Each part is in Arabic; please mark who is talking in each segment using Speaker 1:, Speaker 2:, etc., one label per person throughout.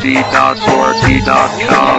Speaker 1: www.dj.sorty.com.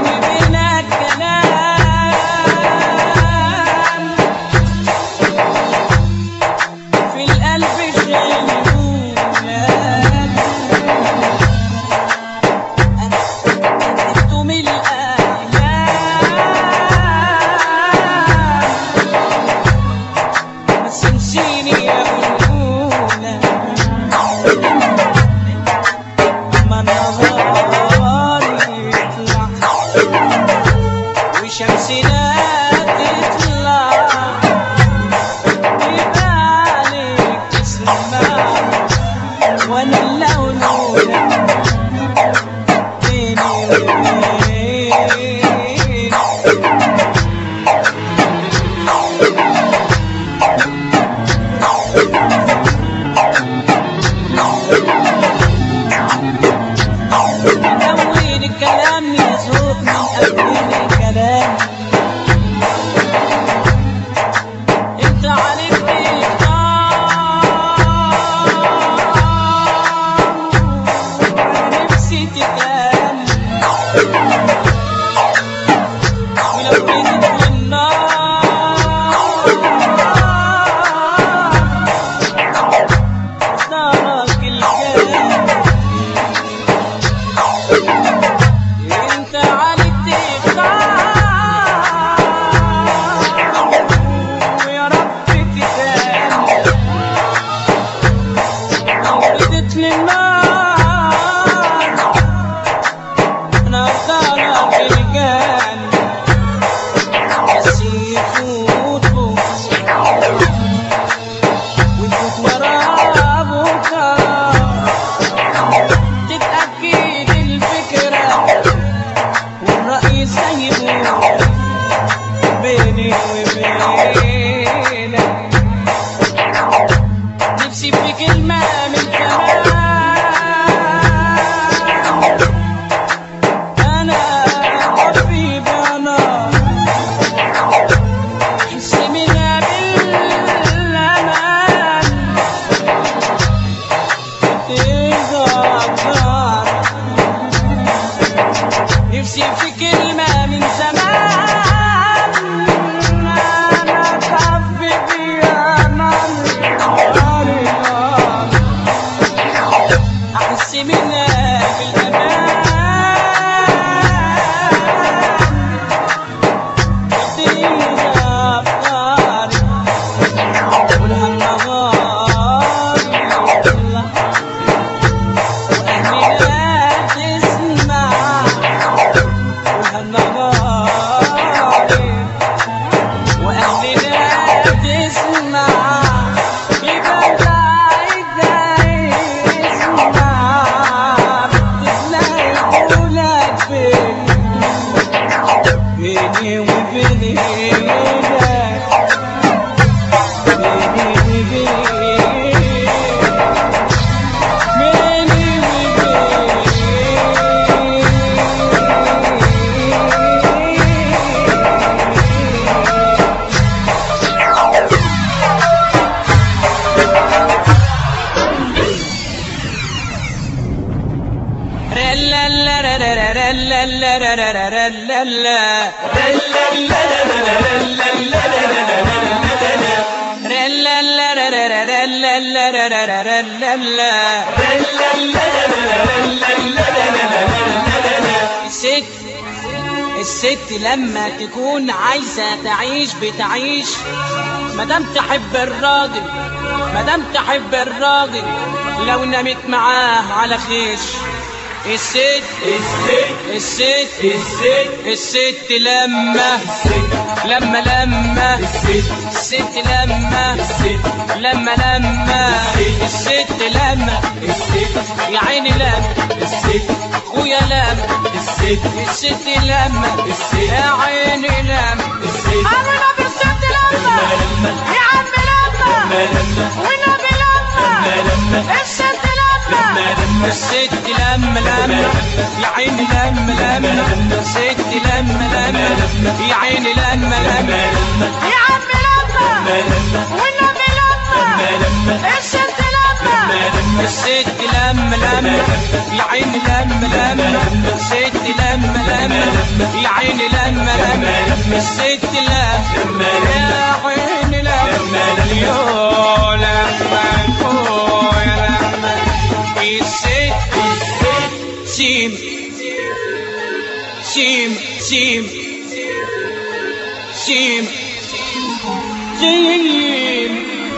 Speaker 2: الست لما تكون عايزة تعيش بتعيش مدام تحب الراجل، مدام تحب الراجل لو نامت معاه على خيش. الست الست لما الست لما يا عيني لما خويا لما الست لما يا عيني لما أنا بالست لما يا عم لما ونبي لما الست لما الست لما يا عيني لما الست لما يا عيني لما يا عم لما والنبي لما الست لما الست لما يا عيني لما الست لما يا عيني لما الست لما يا عيني لما يا لما الست سيم سيم سيم سيم سيم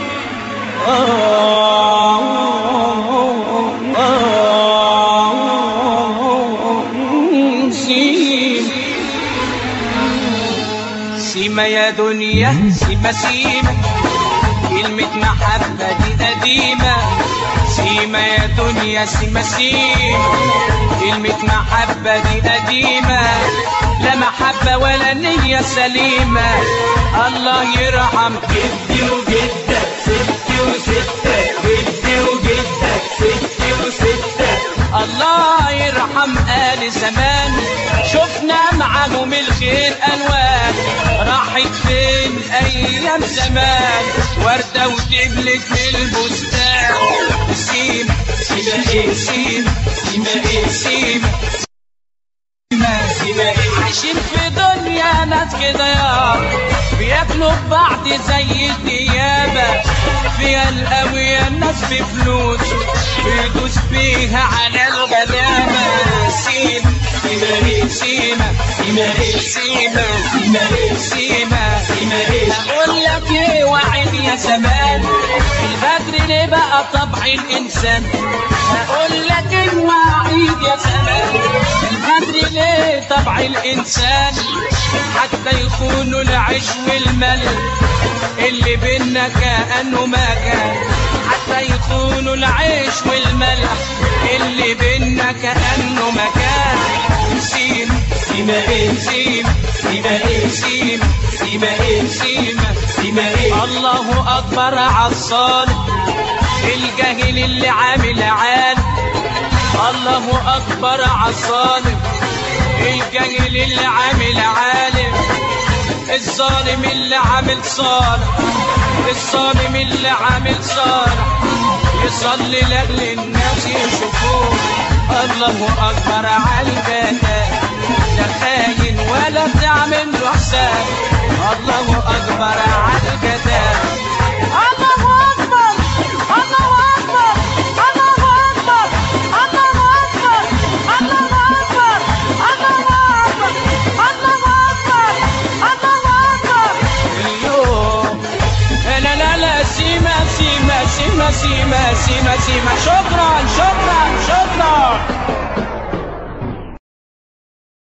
Speaker 2: سيما يا دنيا سيما سيما كلمة محبة دي قديمة سيما يا دنيا سيما سيما كلمة محبة دي قديمة لا محبة ولا نية سليمة الله يرحم
Speaker 1: جدي وجدك ستي وستك جدي وجدك ستي وستك
Speaker 2: الله يرحم آل زمان شفنا معاهم الخير ألوان راحت فين أيام زمان وردة ودبلت من البستان سيما
Speaker 1: سيما ايه
Speaker 2: سيما
Speaker 1: سيما ايه
Speaker 2: سيما
Speaker 1: سيما ايه
Speaker 2: عايشين في دنيا ناس كده يا بياكلوا ببعض زي الديابة فيها القوية الناس بفلوس بيدوس بيها على الغلابة سيما
Speaker 1: سيما ايه
Speaker 2: سيما
Speaker 1: سيما ايه
Speaker 2: سيما
Speaker 1: سيما ايه
Speaker 2: سيما
Speaker 1: سيما ايه
Speaker 2: اقول لك ايه وعد يا زمان البدر ليه بقى طبع الانسان اقول لك ايه وعد يا زمان البدر ليه طبع الانسان حتى يخونوا العيش والمال اللي بينا كأنه ما كان حتى يخونوا العيش والملح اللي بينا كأنه ما كان سيما
Speaker 1: سيما ايه
Speaker 2: سيما
Speaker 1: سيما ايه
Speaker 2: سيما
Speaker 1: سيما ايه
Speaker 2: سيما
Speaker 1: سيما ايه
Speaker 2: الله أكبر عالصالح الجاهل اللي عامل عالم الله أكبر عالصالح الجاهل اللي عامل عالم الظالم اللي عامل صالح الظالم اللي عامل صالح يصلي لأجل الناس يشوفوه الله أكبر عالجنة لا خاين ولا تعمل له حساب الله أكبر عالجنة الله أكبر الله أكبر الله أكبر الله أكبر الله أكبر الله أكبر الله أكبر الله أكبر اليوم لا لا لا سيما سيما سيما سيما سيما سيما شكرا